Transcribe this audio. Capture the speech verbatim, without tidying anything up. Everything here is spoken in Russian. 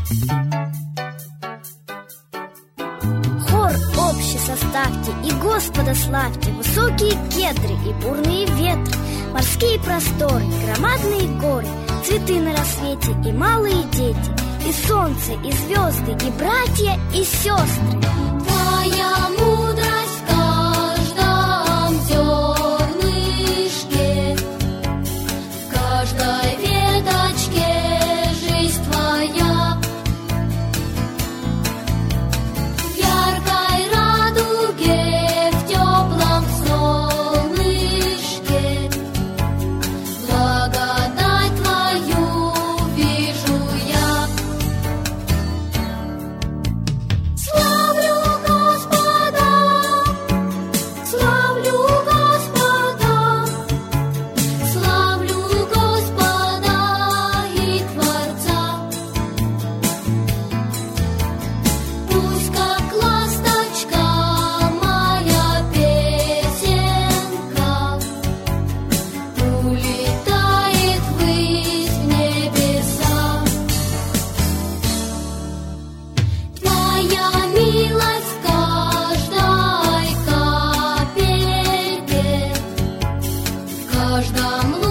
Хор общий составьте и Господа славьте. Высокие кедры и бурные ветры, морские просторы, громадные горы, цветы на рассвете и малые дети, и солнце, и звезды, и братья, и сестры. Твоя мудрость в каждом зернышке, в каждой веточке жизнь твоя. В яркой радуге, в теплом солнышке благодать твою вижу я. Славлю Господа, славлю Господа, славлю Господа и Творца. Пусть как ласточка моя песенка улетает ввысь в небеса. Твоя милость в каждой капельке, в каждом